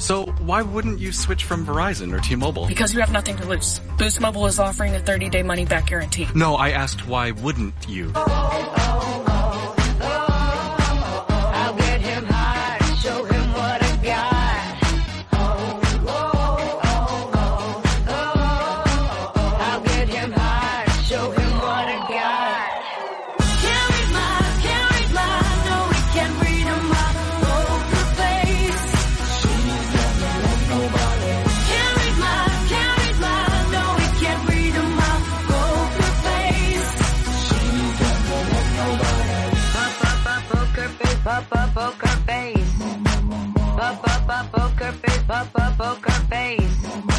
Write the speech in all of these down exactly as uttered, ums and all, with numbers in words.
So why wouldn't you switch from Verizon or T-Mobile? Because you have nothing to lose. Boost Mobile is offering a thirty-day money-back guarantee. No, I asked why wouldn't you? Oh, oh, oh, oh. I'll get him high, show him what I got. Oh, oh, oh, oh, oh. I'll get him high, show him what I got. Can't read my, can't read my, no, we can't read him my poker face. She's never loved nobody. Can't read my, can't read my, no, we can't read him my poker face. She's never loved nobody. Pop, pop, pop, poker face, pop, pop, poker face. Pop, pop, pop, poker face, pop, pop, poker face.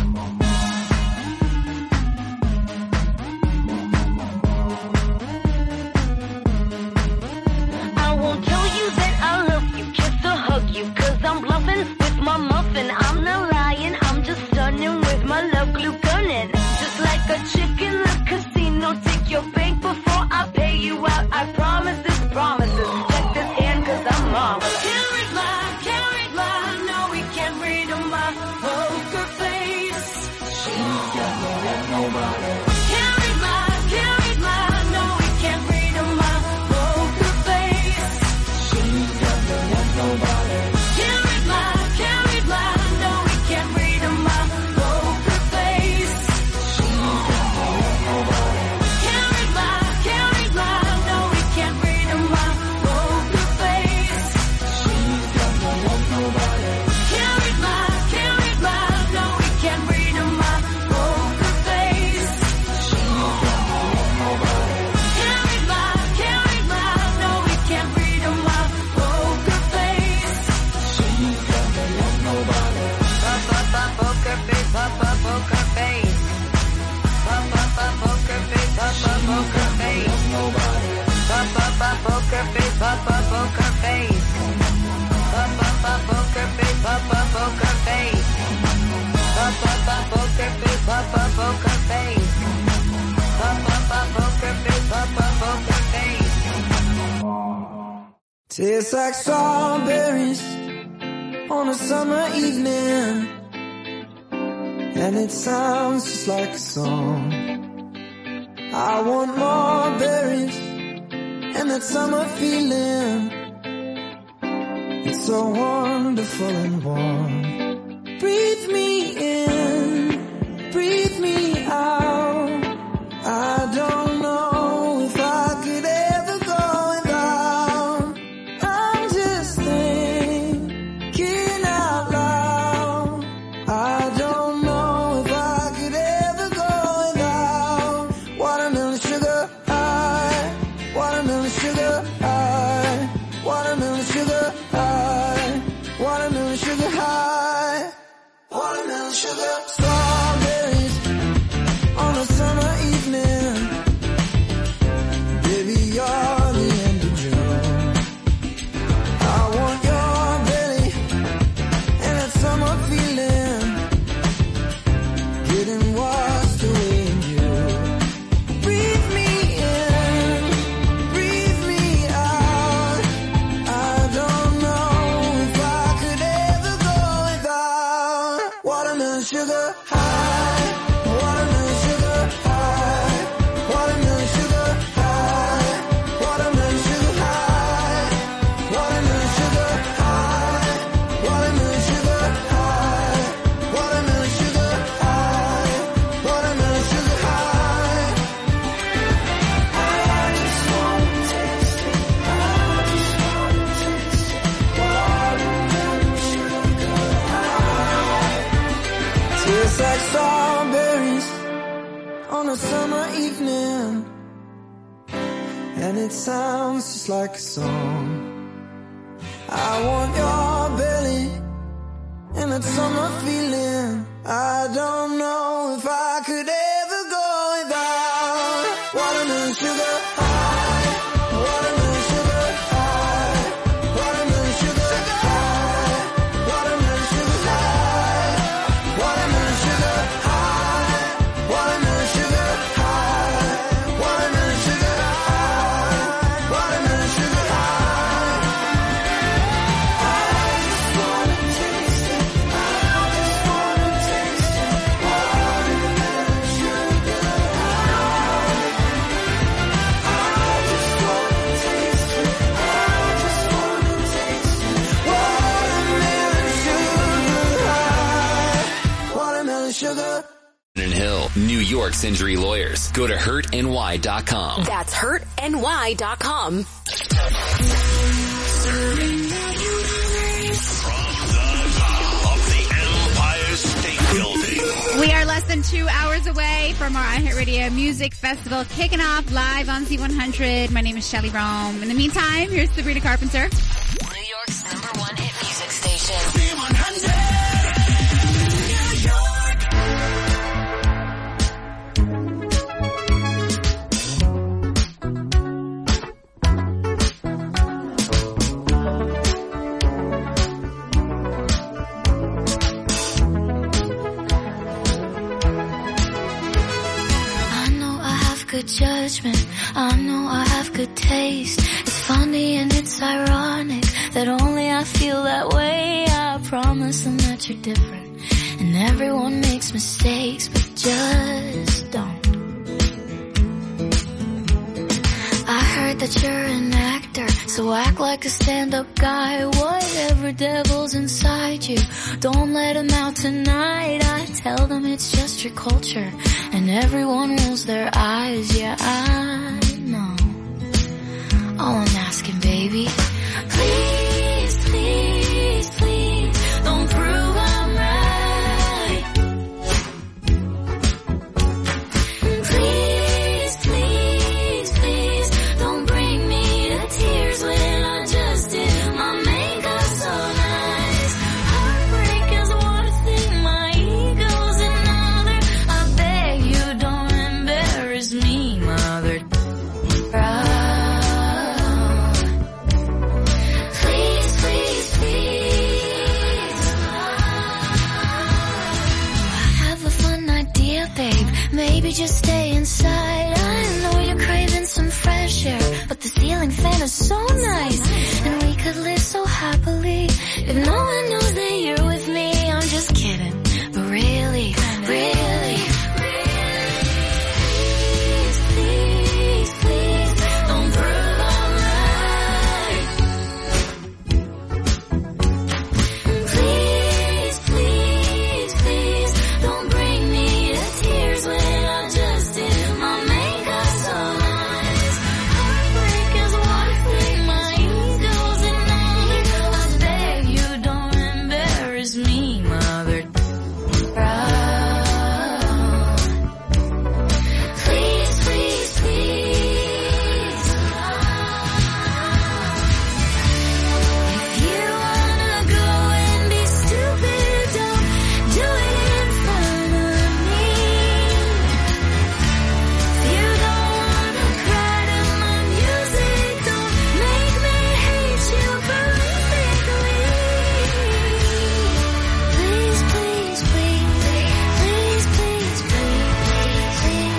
I won't tell you that I love you, kiss or hug you, cause I'm bluffing with my muffin. I'm not lying, I'm just stunning with my love glue gunning. Just like a chick in the casino, take your bank before I pay you out. I promise this, promises. Check this hand cause I'm marvelous. Can't read my, can't read my, no we can't read my poker face. She's never loved nobody. Can't read my, can't read my, no we can't read my poker face. She's never loved nobody. Can't read my, can't read my, no we can't read my poker face. She's never loved nobody. Can't read my, can't read my, no we can't read my poker face. She's never loved nobody. Can't read my, can't read my, no we can't read my poker face. She's never loved nobody. Can't read my, can't read my, no we can't read my poker face. She's never loved nobody. Pop, pop, pop, poker face, pop, pop, poker face. Pop, pop, pop, poker face, pop, pop, poker face. Pop, pop, pop, poker face, pop, pop, poker face. Pop, pop, pop, poker face, pop, pop, poker face. Pop, pop, pop, poker face, pop, pop, poker face. Pop, pop, pop, poker face, pop, pop, poker face. Tastes like strawberries on a summer evening, and it sounds just like a song. I want more berries and that summer feeling. It's so wonderful and warm. Breathe me in, breathe me out. I don't know if I could ever go without. I'm just thinking out loud. I don't know if I could ever go without. Watermelon sugar high, watermelon sugar high, watermelon sugar high, watermelon sugar high, watermelon sugar. Strawberries on a summer evening. Baby, you're the end of June. I want your belly and that summer feeling, getting washed away in you. Breathe me in, breathe me out. I don't know if I could ever go without. Watermelon sugar high, watermelon sugar high, watermelon sugar high, watermelon sugar high, watermelon sugar high, watermelon sugar high, watermelon sugar high, watermelon sugar high. I just wanna taste it, I just wanna taste it, watermelon sugar high. Tastes like strawberries on a summer evening, and it sounds just like a song. I want your belly and that summer feeling. I don't know if I could ever go without. Watermelon sugar high, watermelon sugar high, watermelon sugar high, watermelon sugar high, watermelon sugar high, watermelon sugar high, watermelon sugar high, watermelon sugar high. I just wanna taste it, I Hill, New York's injury lawyers. Go to hurt N Y dot com. That's hurt N Y dot com. We are less than two hours away from our iHeartRadio Music Festival kicking off live on Z one hundred. My name is Shelly Rome. In the meantime, here's Sabrina Carpenter. New York's number one hit music station. Z one hundred. Good judgment, I know I have good taste. It's funny and it's ironic that only I feel that way. I promise them that you're different, and everyone makes mistakes, but just don't. I heard that you're an actor, so act like a stand-up guy. Whatever devil's inside you, don't let him out tonight. I tell them it's just your culture, and everyone rolls their eyes. Yeah, I know. All I'm asking, baby, please, please, please, don't prove I'm right. Please, please, please, don't bring me to tears when I just did my makeup so nice. Heartbreak is one thing, my ego's another. I beg you don't embarrass me, mother. Proud. Please, please, please. I have a fun idea, babe. Maybe just stay inside. I know you're craving some fresh air, but the ceiling fan is so nice, and we could live so happily if no one knows that you're with me. I'm just kidding, but really, really, please, please, please, don't prove I'm right. Please, please, please, don't bring me to tears when I just did my makeup so nice. Heartbreak is one thing, my ego's another. I beg you don't embarrass me, mother. Proud. Please, please, please. If you wanna go and be stupid, don't do it in front of me. If you don't wanna cry to my music, don't make me hate you perfectly. Please, please, please, please, please, please, please, please.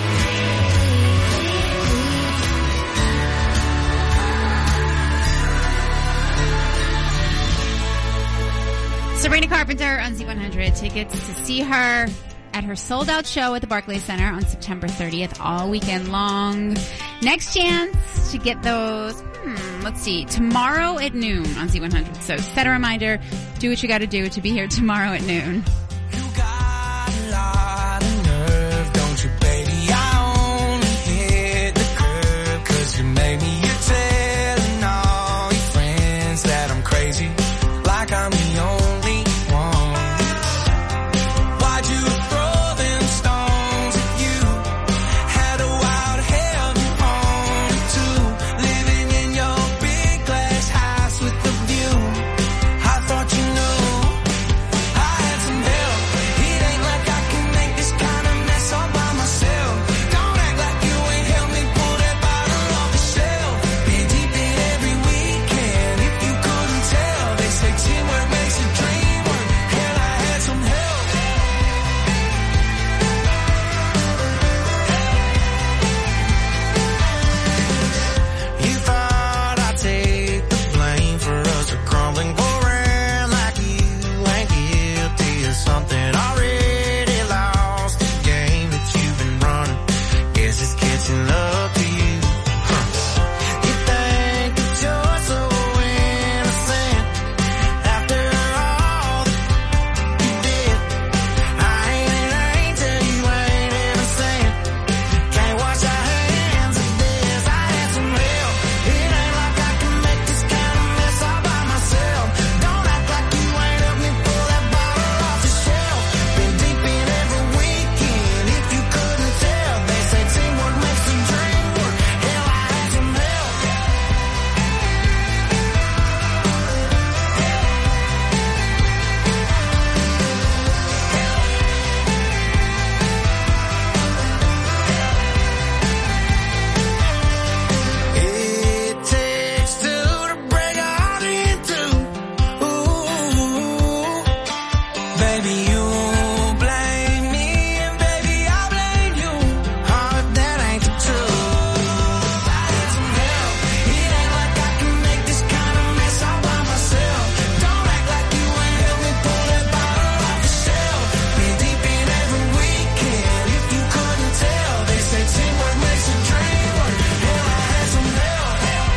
Sabrina Carpenter on Z one hundred. Tickets to see her at her sold-out show at the Barclays Center on September thirtieth, all weekend long. Next chance to get those, hmm, let's see, tomorrow at noon on Z one hundred. So set a reminder, do what you got to do to be here tomorrow at noon. You got a lot of nerve, don't you, baby? I only hit the curb 'cause you made me. You're telling all your friends that I'm crazy, like I'm the only one. Why'd you throw them stones at you? Had a wild hell of your own too, living in your big glass house with the view. I thought you knew I had some help. It ain't like I can make this kind of mess all by myself. Don't act like you ain't helped me pull that bottle off the shelf. Been deep in every weekend, if you couldn't tell. They say teamwork makes the dream work. Hell, I had some help. You thought I'd take the blame for us to crumbling, go around like you ain't guilty of something. Already lost the game that you've been running. Guess it's catching up to you. Huh. You think that you're so innocent after all that you did. I ain't an angel, you ain't Baby, you blame me, and baby, I blame you. Oh, if that ain't the truth, I need some help. It ain't like I can make this kind of mess all by myself. Don't act like you ain't help me pull that bottle off the shelf. Been deep in every weekend, if you couldn't tell. They say teamwork makes a dream work. Hell, I had some help.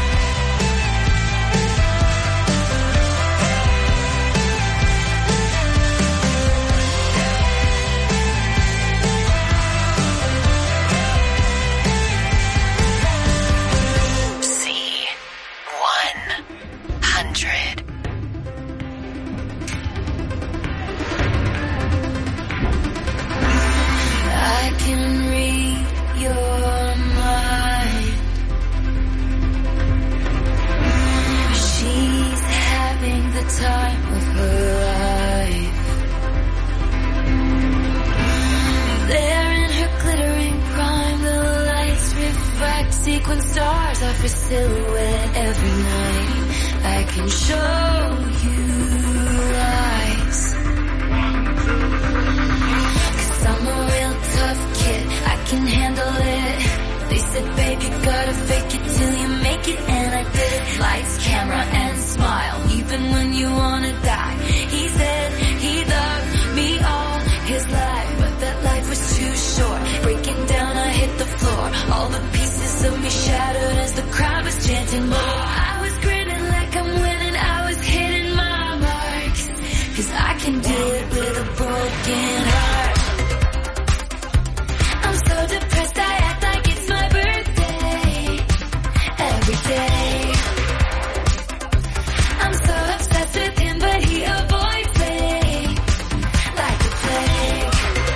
C one hundred. I can read your mind. She's having the time of her life. There in her glittering prime, the lights reflect sequin stars off her silhouette every night. I can show you lies. Cause I'm a real tough kid, I can handle it. They said, babe, you gotta fake it till you make it, and I did it. Lights, camera, and smile, even when you wanna die. He said he loved me all his life, but that life was too short. Breaking down, I hit the floor. All the pieces of me shattered as the crowd was chanting more. I was grinning like I'm winning, I was hitting my marks. Cause I can do it with a broken heart. I'm so depressed, I act like it's my birthday. Every day. I'm so obsessed with him, but he avoids me like a plague.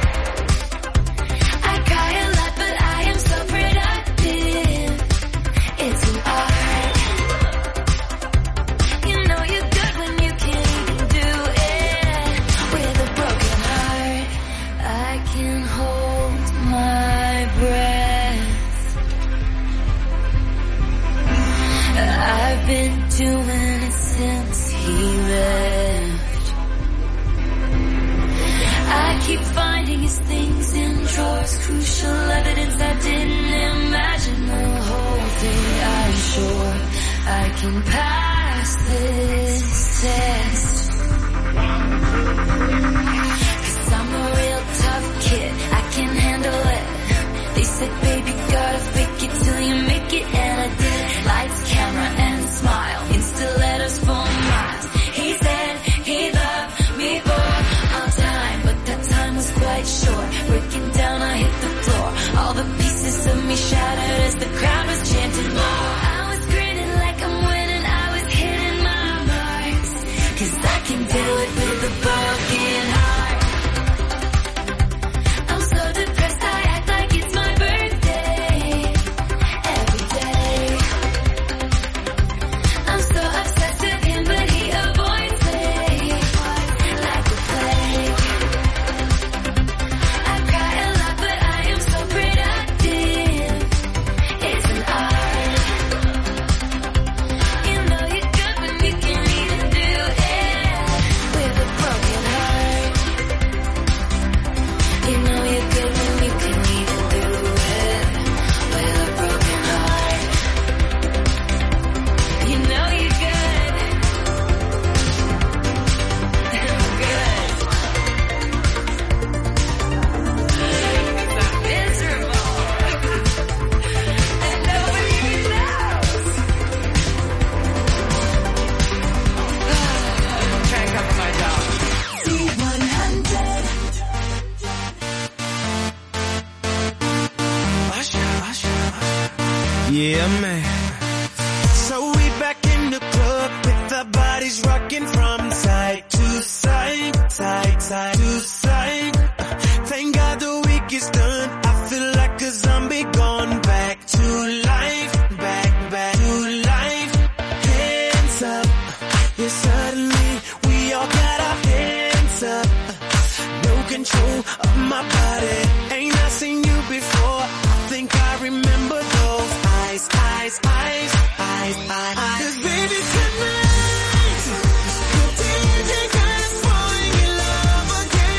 I cry a lot, but I am so productive. It's an art. You know you're good when you can't even do it with a broken heart. I can hold my breath. I've been doing it since he left. I keep finding his things in drawers, crucial evidence I didn't imagine. The whole thing, I'm sure I can pass this test. Cause I'm a real tough kid, I can handle it. They said, baby, gotta fake it till you make it, and I did. Lights, camera, and smile, in stilettos for miles. He said he loved me for all time, but that time was quite short. Breaking down, I hit the floor. All the pieces of me shattered as the crowd was chanting more. I was grinning like I'm winning, I was hitting my marks. Cause I can do it with a broken heart. I'm so depressed, I act like it's my birthday. Every day. I'm so obsessed with him, but he avoids me like a plague. I cry a lot, but I am so productive. It's an art. You know you're good when you can even do it with a broken heart. You know you're good when you can even do it with a broken heart. You know you're good. Good. Miserable. And nobody even knows. Try and cover my job. C one hundred. Yeah, man. So we back in the club with our bodies rocking from side to side, side, side to side. Uh, Thank God the week is done. I feel like a zombie gone back to life, back, back to life. Hands up. Yeah, suddenly we all got our hands up. No control of my body. Ain't I seen you before? I think I remember those eyes, eyes, eyes, eyes, eyes, eyes. 'Cause baby tonight, the D J got us falling in love again.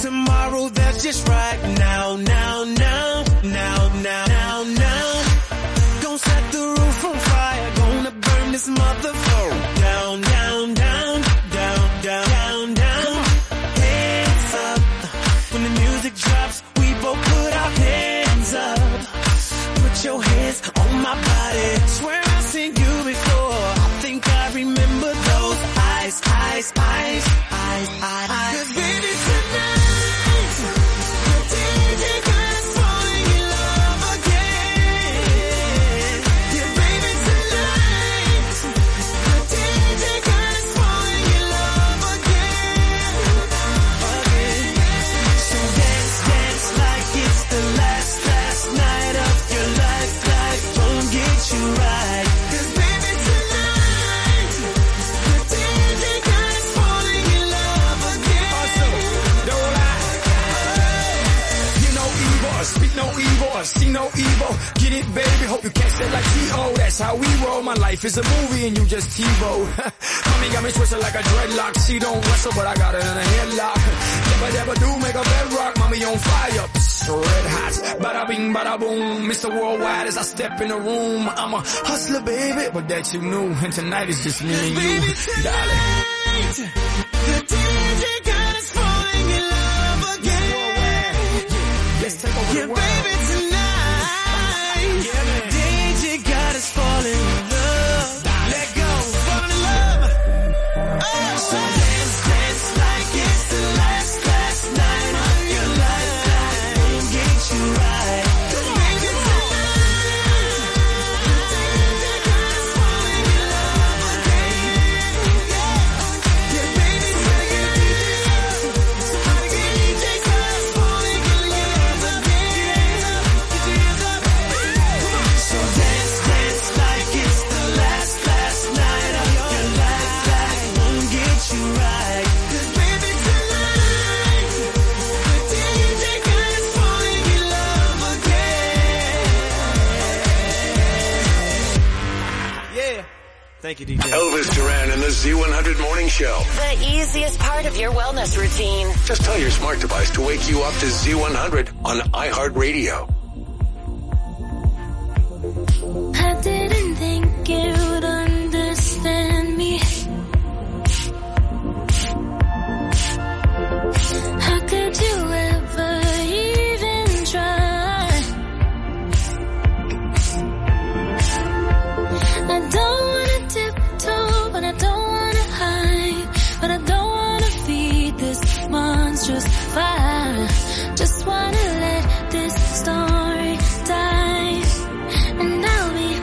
tomorrow, that's just right now, now, now, now, now, now, now. Gonna set the roof on fire, gonna burn this motherfucker down, down, down, down, down, down, down. Hands up, when the music drops, we both put our hands up. Put your hands on my body, swear I've seen you before. I think I remember those eyes, eyes, eyes, eyes, eyes, eyes. 'Cause baby tonight, the D J got us falling in love again. Yeah, baby tonight, the D J got us falling in love again. Again. So dance, dance like it's the last, last night of your life. Life won't get you right. 'Cause baby tonight, the D J got us falling in love again. Awesome, don't lie. You know evil, speak no evil, see no evil. Get it, baby, hope you catch that like T O. That's how we roll. My life is a movie and you just TiVo. Mommy got me twisted like a dreadlock. She don't wrestle, but I got her in a headlock. Never, never do make a bedrock. Mommy on fire, psst, red hot. Bada bing, bada boom. Mister Worldwide as I step in the room. I'm a hustler, baby, but that you knew. And tonight is just me and you, darling. The D J got us falling in love again. Let's take over the world. Yeah, baby, tonight, the D J got us falling in love. Let go, fall in love. Oh, so dance, dance like it's the last, last night of your life. Life won't get you right. 'Cause baby, tonight, the D J got us falling in love again. Yeah, baby, tonight, the D J got us falling in love again. So dance, dance like it's the last, last night of your life. Life won't get you right. 'Cause baby, tonight, the D J got us falling in love again. Yeah. Thank you, D J. Elvis Duran and the Z one hundred Morning Show. The easiest part of your wellness routine. Just tell your smart device to wake you up to Z one hundred on iHeartRadio. I didn't think you'd understand me. How could you ever even try? I don't wanna tiptoe, but I don't wanna hide. But I don't wanna feed this monstrous fire. Just wanna let this story die. And I'll be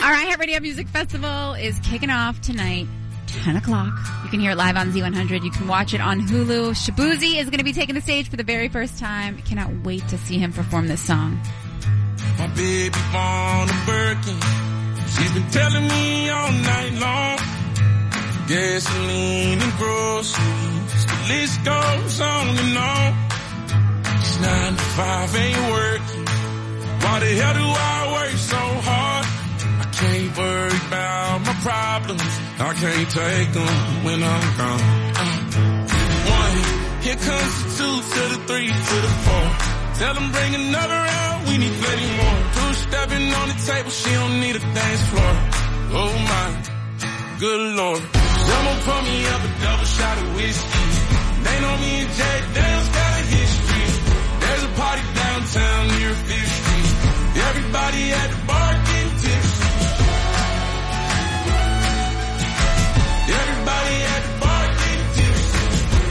Our iHeartRadio Music Festival is kicking off tonight, ten o'clock. You can hear it live on Z one hundred. You can watch it on Hulu. Shabuzi is going to be taking the stage for the very first time. I cannot wait to see him perform this song. My baby born a Birkin. She's been telling me all night long. Gasoline and groceries. The list goes on and on. It's nine to five, ain't working. Why the hell do I work so hard? I can't worry about my problems. I can't take them when I'm gone. Uh, one, here comes the two to the three to the four. Tell them bring another round, we need plenty more. Two stepping on the table, she don't need a dance floor. Oh my, good Lord. Someone pour me up a double shot of whiskey. They know me and Jay Dale's got a history. There's a party downtown near Fifth Street. Everybody at the bar getting tipsy. Everybody at the bar getting tipsy.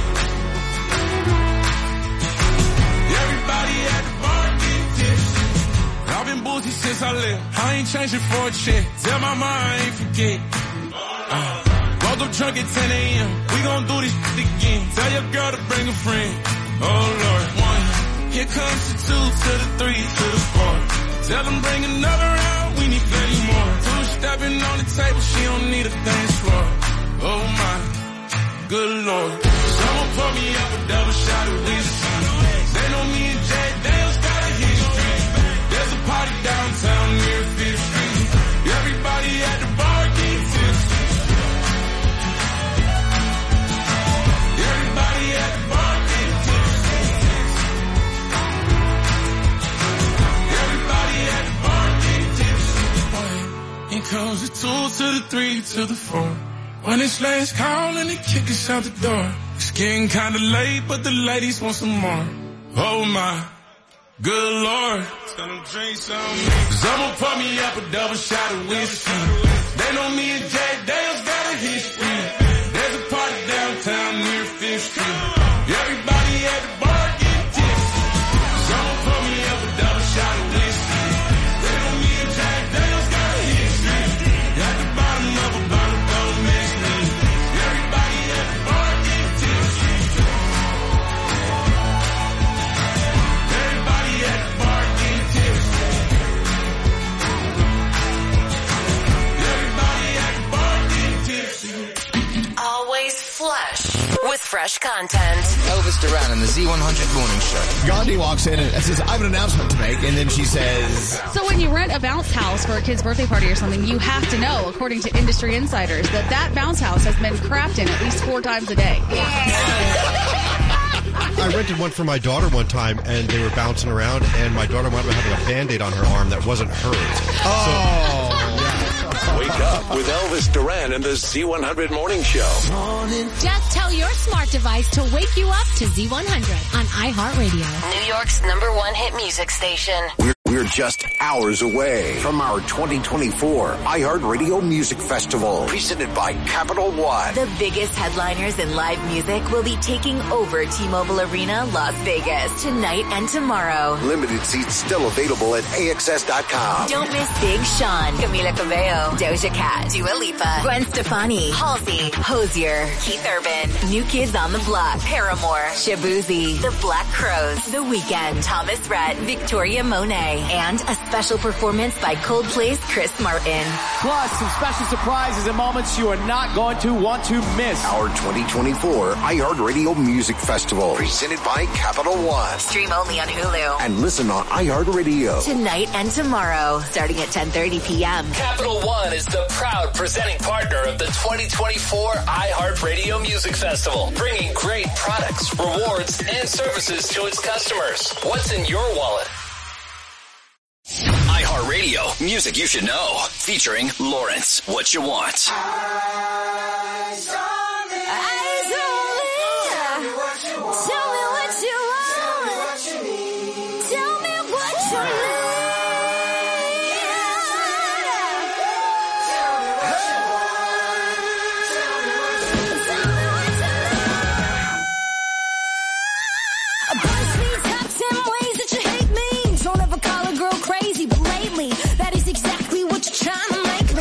Everybody at the bar getting tipsy. I've been boozy since I left. I ain't changing for a check. Tell my mama I ain't forget. Uh, woke up drunk at ten a.m. We gon' do this shit again. Tell your girl to bring a friend. Oh Lord, one. Here comes the two to the three to the four. Tell them bring another round, we need plenty more. Two stepping on the table, she don't need a dance floor. Oh my, good Lord. Someone pour me up a double shot of whiskey. They know me and Jay Dale's got a history. There's a party downtown near Fifth Street. Everybody at the bar getting tipsy. Everybody at the bar getting tipsy. Everybody at the bar getting tipsy. Here comes the two to the three to the four. When it's last call and they kick us out the door. It's getting kinda late, but the ladies want some more. Oh my, good Lord. Tell them drink some. Someone pour me up a double shot of whiskey. They know me and Jay Dale's got a history. There's a party downtown near Fifth Street. Everybody at the bar getting tipsy. Someone pour me up a double shot of whiskey. They know me and Jay Dale's got a history. At the bottom of a bottle, don't miss me. Everybody at the bar getting tipsy. Everybody at the bar getting tipsy. Everybody at the bar getting tipsy. Always flush with fresh content. Elvis Duran in the Z one hundred Morning Show. Gandhi walks in and says, I have an announcement to make. And then she says... So when you rent a bounce house for a kid's birthday party or something, you have to know, according to industry insiders, that that bounce house has been crapped in at least four times a day. I rented one for my daughter one time, and they were bouncing around, and my daughter wound up having a Band-Aid on her arm that wasn't hers. Oh. So, yeah. Wake up with Elvis Duran and the Z one hundred Morning Show. Just tell your smart device to wake you up to Z one hundred on iHeartRadio. New York's number one hit music station. We're, we're just hours away from our twenty twenty-four iHeartRadio Music Festival, presented by Capital One. The biggest headliners in live music will be taking over T-Mobile Arena, Las Vegas, tonight and tomorrow. Limited seats still available at A X S dot com. Don't miss Big Sean, Camila Cabello, Doja Cat, Dua Lipa, Gwen Stefani, Halsey, Hozier, Keith Urban, New Kids on the Block, Paramore, Shabuzi, The Black Crowes, The Weeknd, Thomas Rhett, Victoria Monet, and a special performance by Coldplay's Chris Martin. Plus, some special surprises and moments you are not going to want to miss. Our twenty twenty-four iHeartRadio Music Festival, presented by Capital One. Stream only on Hulu. And listen on iHeartRadio. Tonight and tomorrow, starting at ten thirty p.m. Capital One is the proud presenting partner of the twenty twenty-four iHeartRadio Music Festival, bringing great products, rewards, and services to its customers. What's in your wallet? iHeartRadio, music you should know, featuring Lawrence. What you want? Eyes on me. Eyes on me. Tell me what you want. Tell me what you want. Tell me what you need. Tell me what you need. Tell me what you want. Tell me what you need. Tell me what you need. About these top ten ways that you hate me. Don't ever call a girl crazy, but lately that is exactly what you're trying to make me.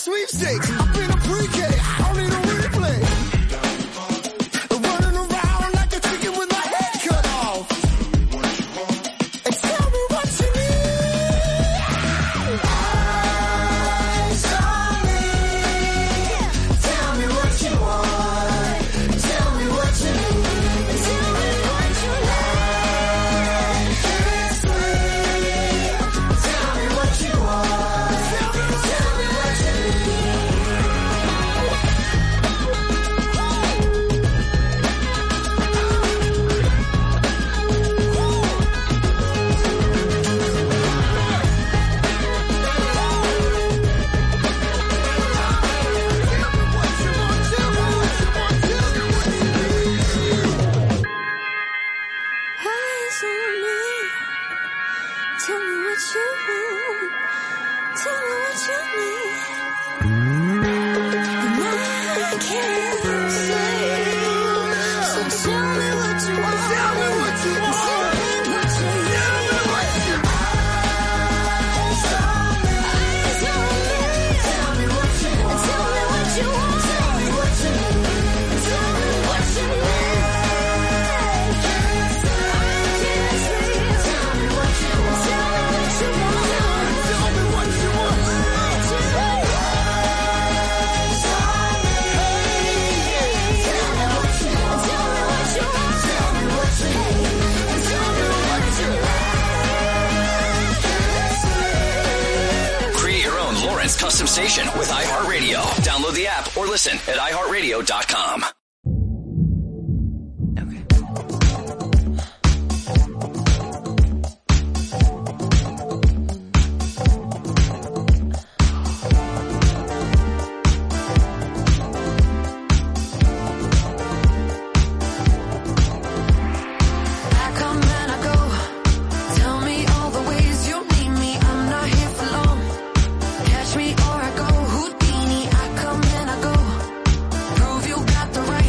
sweepstakes. I've been a pre-K. I don't need a replay. Running around like a chicken with my head cut off. And tell me what you need. Eyes on me. Tell me what you want. Tell me what you need. Tell me what you like. It's sweet. Tell me what you want. Tell me, tell me what you need. Eyes on me. Tell me what you want. Tell me what you need. And I can't say. So tell me what you want. Tell me what you want. Tell me what you need. Tell me what you Eyes on me. Eyes on me. Tell me what you want. Tell me what you want. Tell me what you need. Tell me what you need. Create your own Lawrence custom station with iHeartRadio. Download the app or listen at i heart radio dot com. I come and I go. Tell me all the ways you need me. I'm not here for long. Catch me or I go. Houdini. I come and I go. Prove you got the right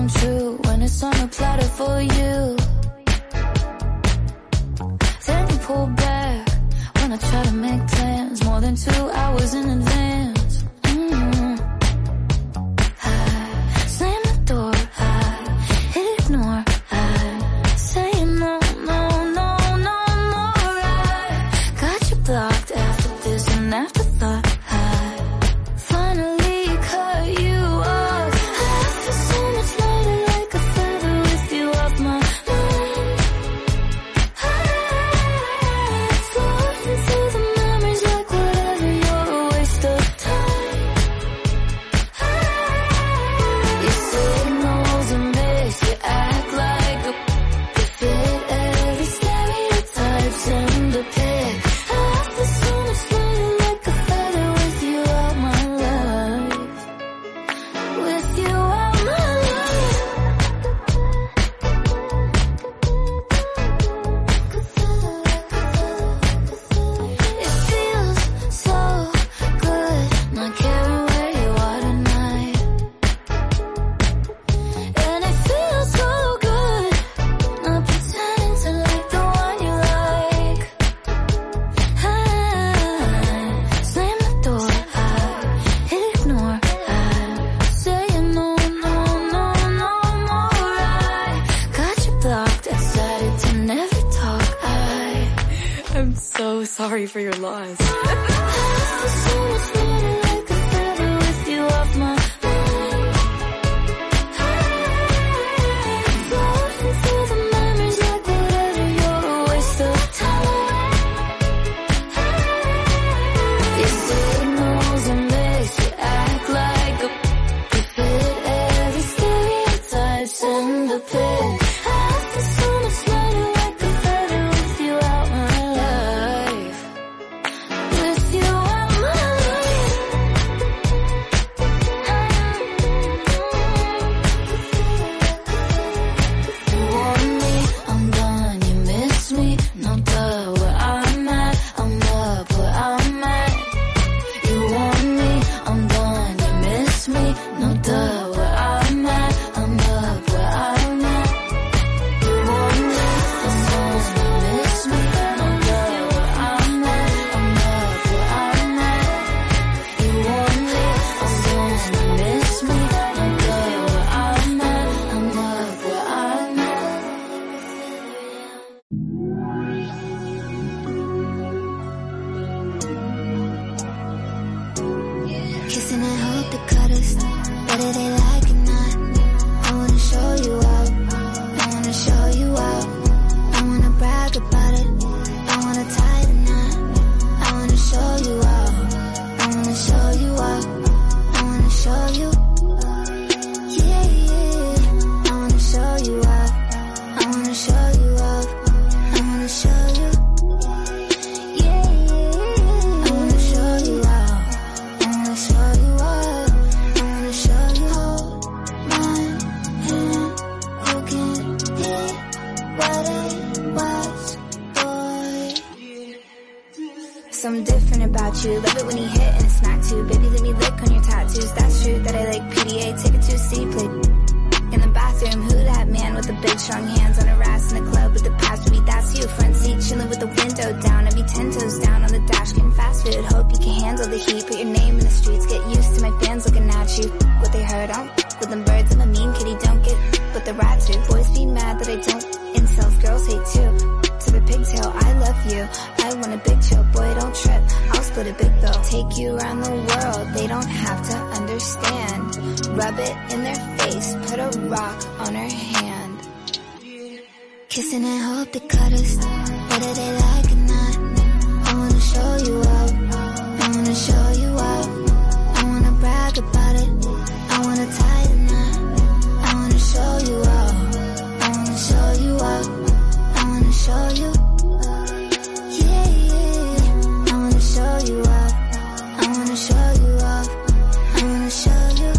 come true when it's on a platter for you. Then you pull back when I try to make plans more than two hours in advance. Mm-hmm. I slam the door, I ignore, I say no, no, no, no more. I got you blocked after this and afterthought. Sorry for your loss. Something different about you. Love it when you hit and it's not too. Baby, let me lick on your tattoos. That's true that I like P D A. Take it to a C play. In the bathroom, who that man with the big strong hands on her ass in the club with the past for me? That's you. Front seat, chilling with the window down. I'd be ten toes down on the dash, getting fast food. Hope you can handle the heat. Put your name in the streets. Get used to my fans looking at you. What they heard, I don't f- with them birds. I'm a mean kitty, don't get what the rats do. Boys be mad that I don't. Incels, girls hate too. To the pigtail, I love you. I want a big chill, boy, don't trip. I'll split a big bill. Take you around the world. They don't have to understand. Rub it in their face. Put a rock on her hand. Kissing and hope they cut us. Whether they like it or not. I wanna show you up. I wanna show you up. I wanna brag about it. I wanna tie the knot. I wanna show you up. I wanna show you up. I wanna show you. Yeah, yeah. I wanna show you up. I wanna show you up. I wanna show you.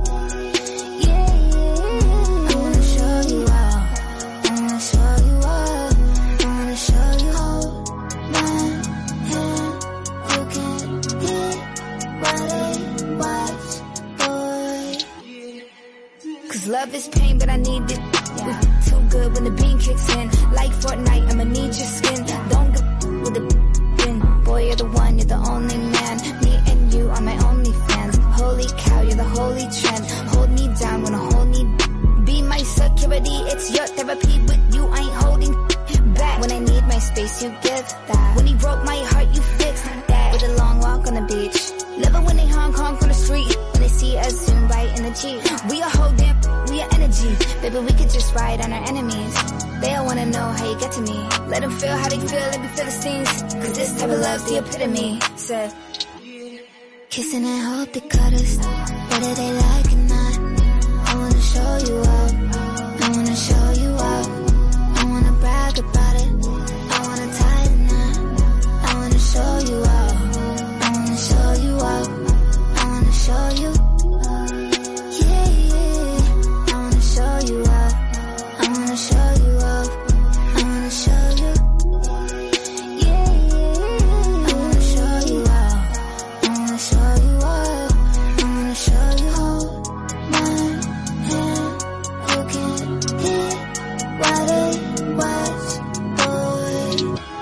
Yeah, yeah. I wanna show you up. I wanna show you up. I wanna show you. Hold my hand. You can get what it was, boy. Cause love love is pain, but I need it. Yeah. Too good when the beam kicks in. Like Fortnite, I'ma need your skin. Don't go with the bin. Boy, you're the one, you're the only man. Me and you are my only fans. Holy cow, you're the holy trend. Hold me down when I hold me. Be my security, it's your therapy. With you, I ain't holding back. When I need my space, you give that. When he broke my heart, you fixed that. With a long walk on the beach. Love it when they honk honk on the street. When they see us zoom right in the Jeep. We a whole damn, we a energy. Baby, we could just ride on our enemies. They all wanna know how you get to me. Let them feel how they feel, let me feel the stings. Cause this type of love's the epitome. Said, kissing and hope they cut us. Whether they like or not. I wanna show you up. I wanna show you up. I wanna brag about it. I wanna tie the knot. I wanna show you up. Show you up, I wanna show you. Yeah, yeah. I wanna show you up. I wanna show you up. I wanna show you. Yeah, yeah. I wanna show you up. I wanna show you up. I wanna show you. Hold my hand. You can hear what it was, boy.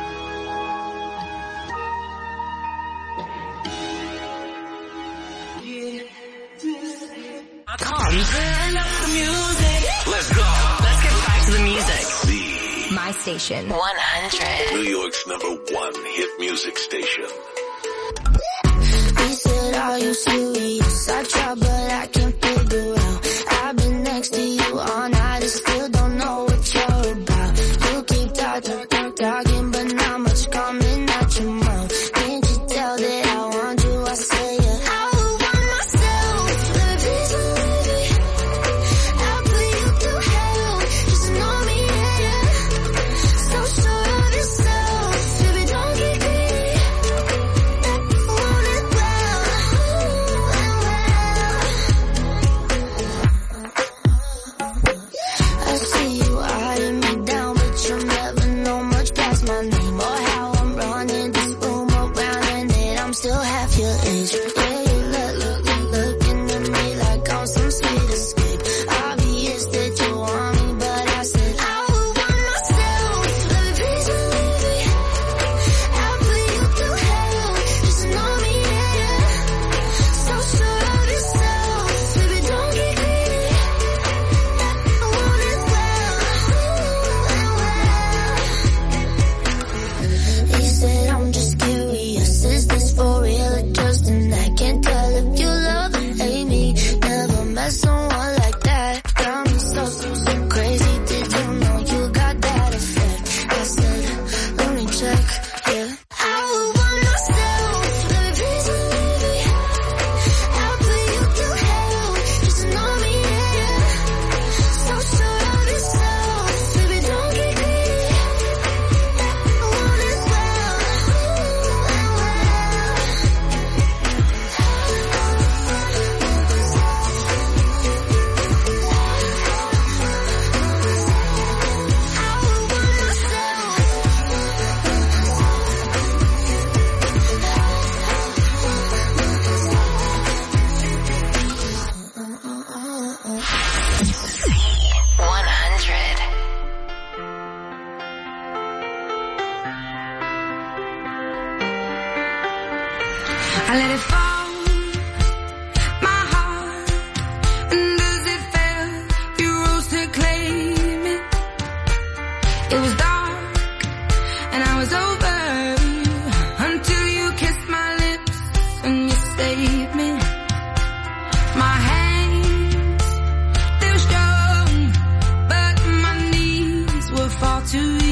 Let's go. Let's get back to the music. My station. one hundred. New York's number one hit music station. He said, are you serious? I try, but I can't figure out. I've been next to you all night and still don't know what you're about. You keep talking, talking, but not much coming out your mouth. Can't you tell that I want you? I say it. I would want myself. Let me be. I'll put you through hell. Just know me, yeah. So sure of yourself. Baby, don't get greedy. Want it well. I see you eyeing me down, but you'll never know much past my name or how I'm running this room around, and that I'm still half your age. Yeah, you look, look, look, looking at me like I'm some sweet escape. Obvious that you want me, but I said I would want myself. Let me be, I'll put you through hell. Just know me, yeah. So sure of yourself. Baby, don't get greedy. Want it well. He said, I'm just curious. Is this for real or just an act? Can't tell if you love or hate me. Never met someone like that. Got me so, so, so crazy. Did you know you got that effect? I said, let me check, yeah. I would want myself. Let me be, I'll put you through hell. Just know me, yeah. So sure of yourself. Baby, don't get greedy. Want it well. one hundred. I let it fall, my heart, and does it fail? You rose to claim it. It was dark, and I was over you, until you kissed my lips, and you saved me. My hands, they were strong, but my knees were far too weak.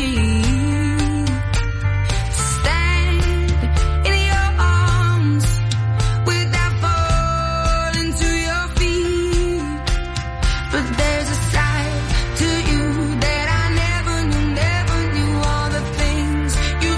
Stand in your arms without falling to your feet. But there's a side to you that I never knew, never knew. All the things you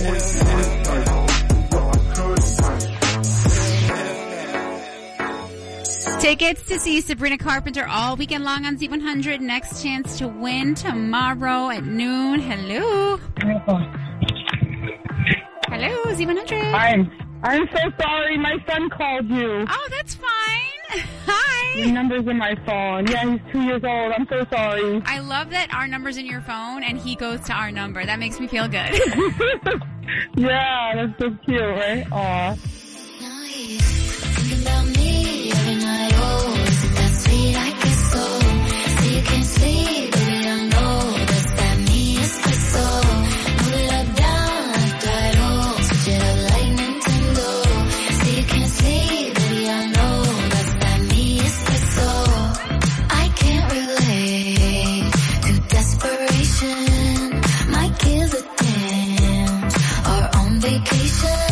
Tickets to see Sabrina Carpenter all weekend long on Z one hundred. Next chance to win tomorrow at noon. Hello. Hello, Z one hundred. I'm, I'm so sorry. My son called you. Oh, that's fine. Hi. Your number's in my phone. Yeah, he's two years old. I'm so sorry. I love that our number's in your phone and he goes to our number. That makes me feel good. Yeah, that's so cute, right? Aw. About me every night, oh, is it that sweet? I get so, so you can't sleep, baby, I know that's that me, espresso. Move it up, down, left, right, oh, switch it up like Nintendo. So you can't sleep, baby, I know that's that me, espresso. I can't relate to desperation. Might give a damn, or on vacation.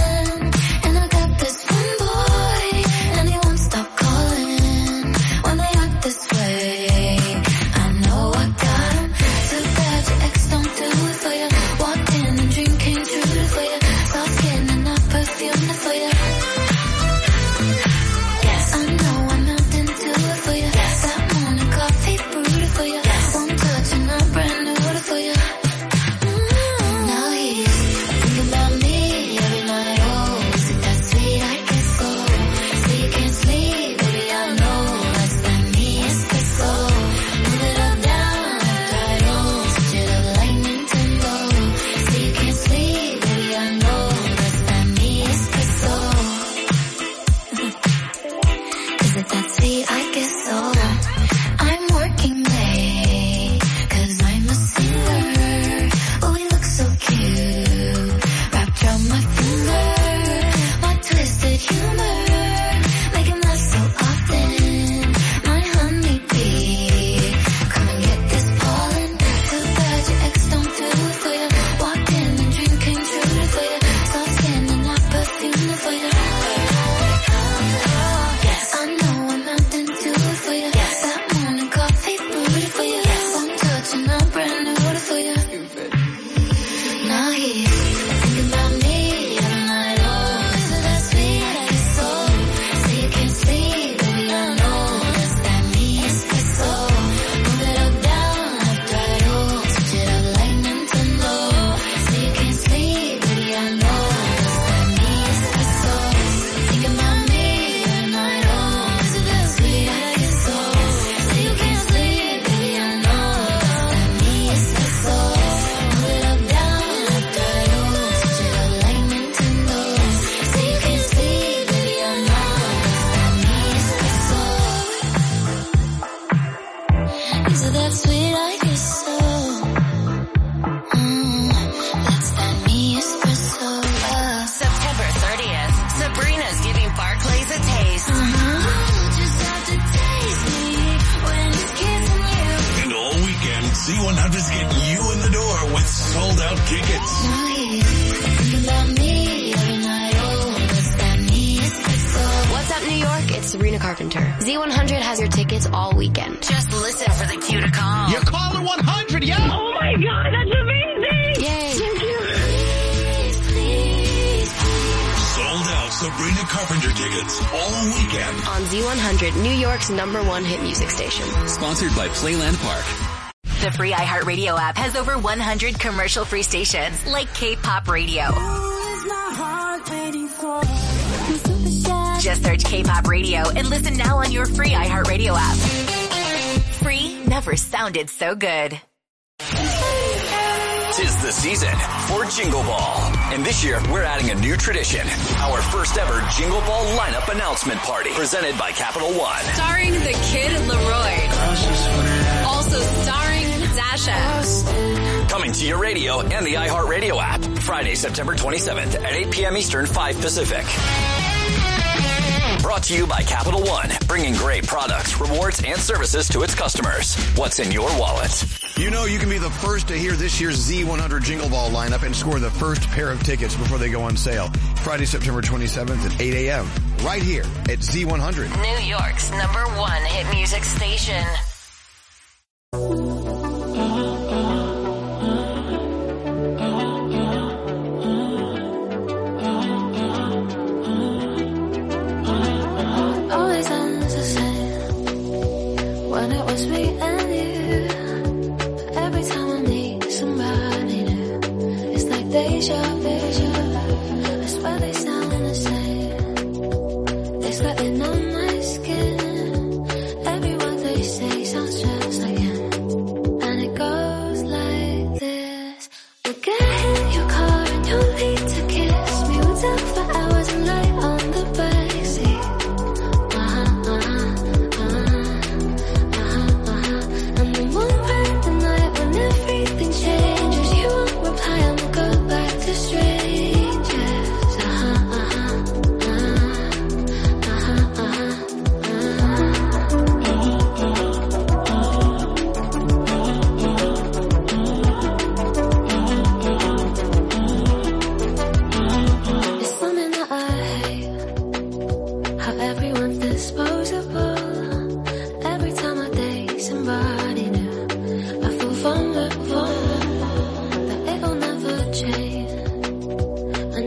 Sabrina Carpenter. Z one hundred has your tickets all weekend. Just listen for the cue to call. You're calling one hundred, yo! Oh my God, that's amazing! Yay! Thank you. Sold out Sabrina Carpenter tickets all weekend. On Z one hundred, New York's number one hit music station. Sponsored by Playland Park. The free iHeartRadio app has over one hundred commercial-free stations like K-Pop Radio. Just search K-Pop Radio and listen now on your free iHeartRadio app. Free never sounded so good. Tis the season for Jingle Ball. And this year, we're adding a new tradition. Our first ever Jingle Ball lineup announcement party presented by Capital One. Starring the Kid Leroy. Also starring Dasha. Coming to your radio and the iHeartRadio app. Friday, September twenty-seventh at eight p.m. Eastern, five Pacific. Brought to you by Capital One, bringing great products, rewards, and services to its customers. What's in your wallet? You know you can be the first to hear this year's Z one hundred Jingle Ball lineup and score the first pair of tickets before they go on sale. Friday, September twenty-seventh at eight a.m. right here at Z one hundred. New York's number one hit music station.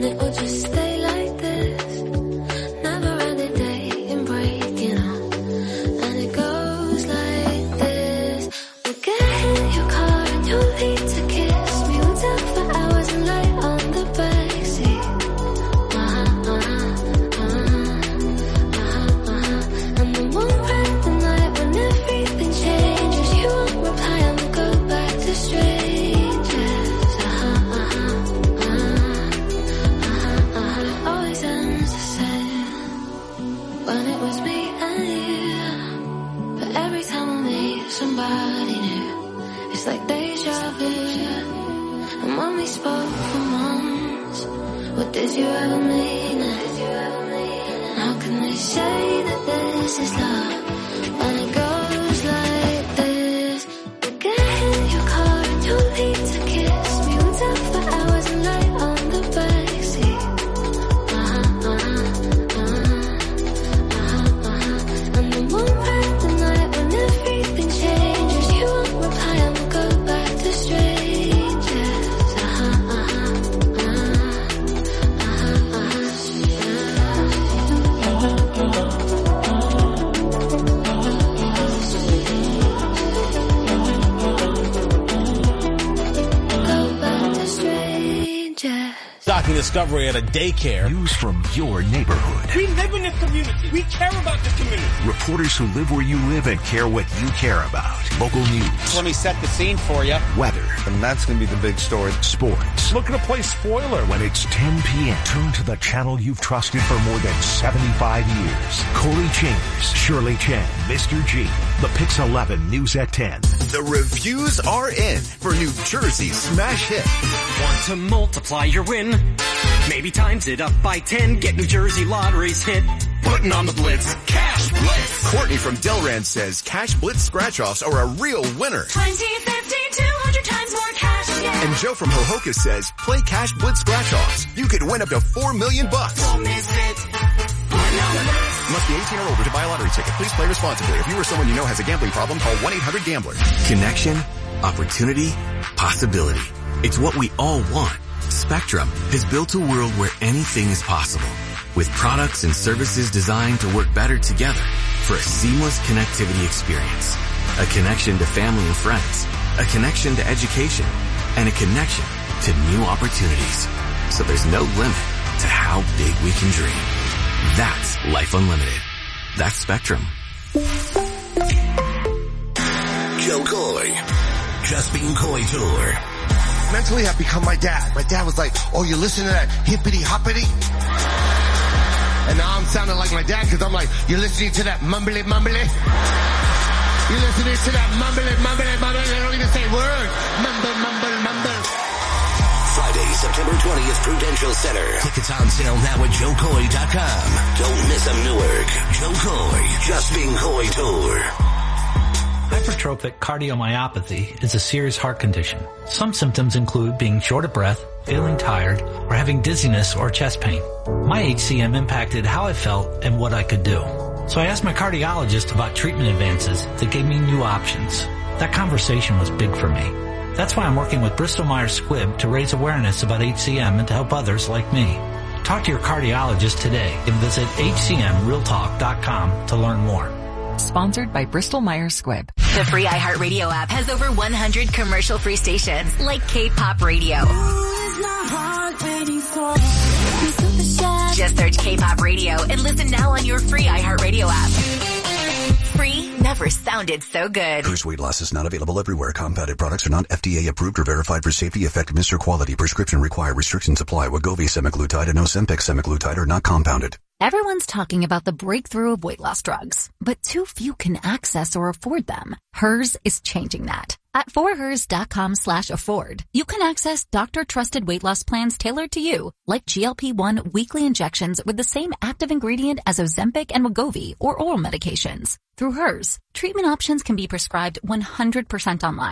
and it will just stay like this. Never ending day and break, you know. And it goes like this. We'll get in your car and you'll leave to kiss me. We'll talk for hours and lay on the backseat. Uh-huh, uh-huh, uh-huh, uh-huh, uh-huh. And then one bright the night when everything changes. You won't reply and we'll go back to strangers. Uh-huh, uh-huh, uh-huh, uh-huh, uh-huh. Always ends the same when it was me and you. But every time I meet somebody new, it's like deja vu. And when we spoke for months, what did you ever mean it? And how can they say that this is love when it goes like this? We'll get in your car and you'll leave to kiss me. We'll talk for hours and lay on the backseat. Uh-huh, uh-huh, uh-huh, uh-huh, uh-huh. And then one bright the night when everything changes. You won't reply and we'll go back to strangers. Uh-huh, uh-huh, uh-huh, uh-huh, go back to strangers. Shocking discovery at a daycare. News from your neighborhood. We live in this community. We care about this community. Reporters who live where you live and care what you care about. Local news. Let me set the scene for you. Weather. And that's going to be the big story. Sports. Looking to play spoiler. When it's ten p.m., turn to the channel you've trusted for more than seventy-five years. Corey Chambers, Shirley Chen, Mister G. The Pix eleven News at ten. The reviews are in for New Jersey's smash hit. Want to multiply your win? Maybe times it up by ten. Get New Jersey Lottery's hit. Putting on the blitz. Cash Blitz. Courtney from Delran says Cash Blitz scratch-offs are a real winner. twenty, fifty, two hundred times more cash, yeah. And Joe from Hohokus says play Cash Blitz scratch-offs. You could win up to four million bucks. Don't miss it. Must be eighteen or older to buy a lottery ticket. Please play responsibly. If you or someone you know has a gambling problem, call one eight hundred gambler. Connection, opportunity, possibility. It's what we all want. Spectrum has built a world where anything is possible, with products and services designed to work better together for a seamless connectivity experience. A connection to family and friends, a connection to education, and a connection to new opportunities. So there's no limit to how big we can dream. That's Life Unlimited. That's Spectrum. Joe Coy. Just Being Coy Tour. Mentally, I've become my dad. My dad was like, oh, you listen to that hippity hoppity? And now I'm sounding like my dad because I'm like, you're listening to that mumbly mumbly? You're listening to that mumbly mumbly mumbly? They don't even say word. Mumble, mumble, mumble. Friday, September twentieth, Prudential Center. Tickets on sale now at joe coy dot com. Don't miss a Newark. Joe Coy, Just Being Coy Tour. Hypertrophic cardiomyopathy is a serious heart condition. Some symptoms include being short of breath, feeling tired, or having dizziness or chest pain. My H C M impacted how I felt and what I could do. So I asked my cardiologist about treatment advances that gave me new options. That conversation was big for me. That's why I'm working with Bristol Myers Squibb to raise awareness about H C M and to help others like me. Talk to your cardiologist today and visit h c m real talk dot com to learn more. Sponsored by Bristol Myers Squibb. The free iHeartRadio app has over one hundred commercial-free stations like K-Pop Radio. Just search K-Pop Radio and listen now on your free iHeartRadio app. Free never sounded so good. Cruise weight loss is not available everywhere. Compounded products are not F D A approved or verified for safety, effectiveness, or quality. Prescription required. Restrictions apply. Wegovy semaglutide and Ozempic semaglutide are not compounded. Everyone's talking about the breakthrough of weight loss drugs, but too few can access or afford them. Hers is changing that. At for hers dot com slash afford, you can access doctor-trusted weight loss plans tailored to you, like G L P one weekly injections with the same active ingredient as Ozempic and Wegovy or oral medications. Through Hers, treatment options can be prescribed one hundred percent online.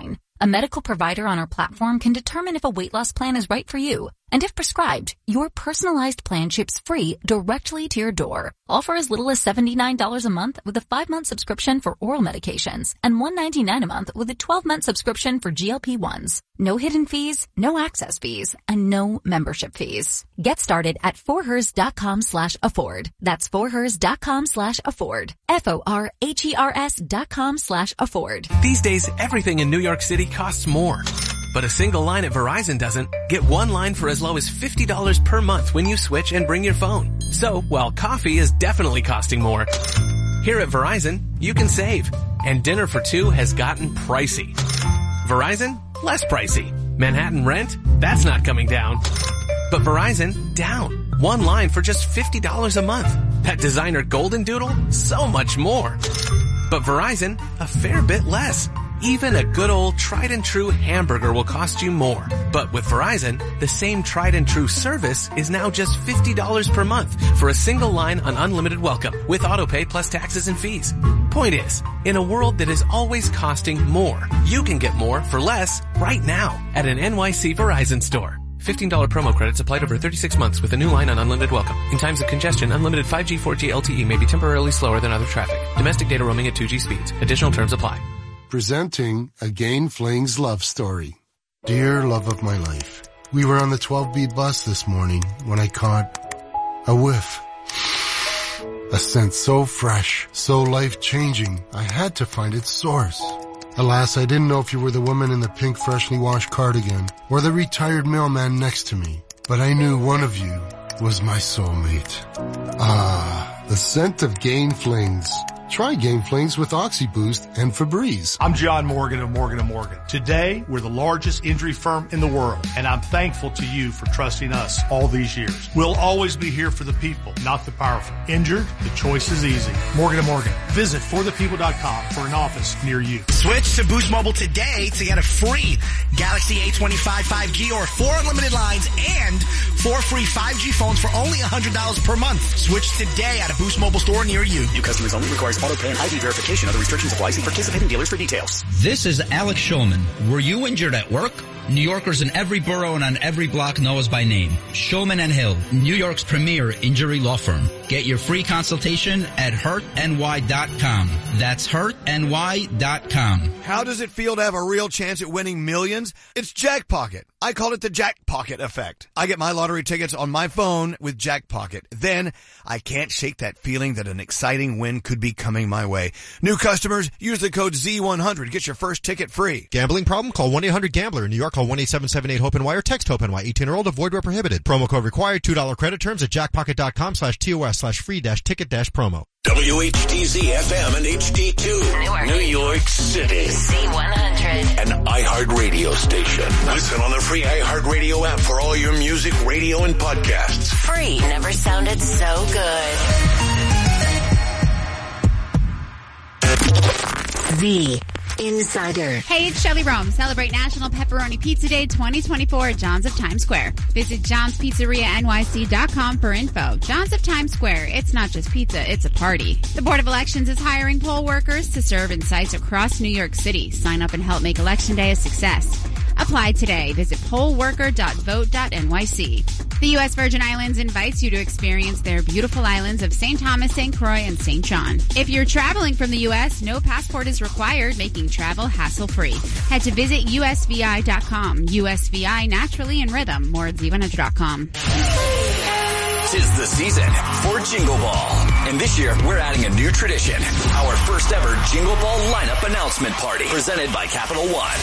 A medical provider on our platform can determine if a weight loss plan is right for you. And if prescribed, your personalized plan ships free directly to your door. All for as little as seventy-nine dollars a month with a five-month subscription for oral medications and one hundred ninety-nine dollars a month with a twelve-month subscription for G L P ones. No hidden fees, no access fees, and no membership fees. Get started at forhers.com slash afford. That's forhers.com slash afford. F-O-R-H-E-R-S dot com slash afford. These days, everything in New York City costs more. But a single line at Verizon doesn't. Get one line for as low as fifty dollars per month when you switch and bring your phone. So, while coffee is definitely costing more, here at Verizon, you can save. And dinner for two has gotten pricey. Verizon, less pricey. Manhattan rent, that's not coming down. But Verizon, down. One line for just fifty dollars a month. That designer Golden Doodle, so much more. But Verizon, a fair bit less. Even a good old tried and true hamburger will cost you more. But with Verizon, the same tried and true service is now just fifty dollars per month for a single line on unlimited welcome with autopay plus taxes and fees. Point is, in a world that is always costing more, you can get more for less right now at an N Y C Verizon store. fifteen dollars promo credits applied over thirty-six months with a new line on unlimited welcome. In times of congestion, unlimited five G, four G L T E may be temporarily slower than other traffic. Domestic data roaming at two G speeds. Additional terms apply. Presenting Again Fling's love story. Dear love of my life, we were on the twelve B bus this morning when I caught a whiff. A scent so fresh, so life-changing, I had to find its source. Alas, I didn't know if you were the woman in the pink freshly washed cardigan or the retired mailman next to me, but I knew one of you was my soulmate. Ah, the scent of Gain Flings. Try Gain Flings with OxyBoost and Febreze. I'm John Morgan of Morgan and Morgan. Today, we're the largest injury firm in the world, and I'm thankful to you for trusting us all these years. We'll always be here for the people, not the powerful. Injured? The choice is easy. Morgan and Morgan. Visit for the people dot com for an office near you. Switch to Boost Mobile today to get a free Galaxy A twenty-five five G or four unlimited lines and four free five G phones for only one hundred dollars per month. Switch today at a Boost Mobile store near you. New customers only. Requires auto pay and I D verification. Other restrictions apply. See participating dealers for details. This is Alex Shulman. Were you injured at work? New Yorkers in every borough and on every block know us by name. Shulman and Hill, New York's premier injury law firm. Get your free consultation at hurt N Y dot com. That's hurt N Y dot com. How does it feel to have a real chance at winning millions? It's Jackpocket. I call it the Jackpocket effect. I get my lottery tickets on my phone with Jackpocket. Then I can't shake that feeling that an exciting win could be coming my way. New customers, use the code Z one hundred. Get your first ticket free. Gambling problem? Call one eight hundred gambler. In New York, call one eight seven seven eight HOPE N Y or text HOPE N Y. eighteen or older, void where prohibited. Promo code required. two dollars credit terms at jackpocket.com slash TOS slash free dash ticket dash promo. W H D Z F M and H D two. Newark. New York City. Z one hundred. An iHeartRadio station. Listen on the free iHeartRadio app for all your music, radio, and podcasts. Free never sounded so good. The Insider. Hey, it's Shelly Rome. Celebrate National Pepperoni Pizza Day twenty twenty-four at John's of Times Square. Visit johns pizzeria N Y C dot com for info. John's of Times Square. It's not just pizza, it's a party. The Board of Elections is hiring poll workers to serve in sites across New York City. Sign up and help make Election Day a success. Apply today. Visit poll worker dot vote dot N Y C. The U S Virgin Islands invites you to experience their beautiful islands of Saint Thomas, Saint Croix, and Saint John. If you're traveling from the U S, no passport is required, making travel hassle-free. Head to visit U S V I dot com. U S V I, naturally in rhythm. More at Z one hundred dot com. Tis the season for Jingle Ball. And this year, we're adding a new tradition. Our first ever Jingle Ball lineup announcement party presented by Capital One.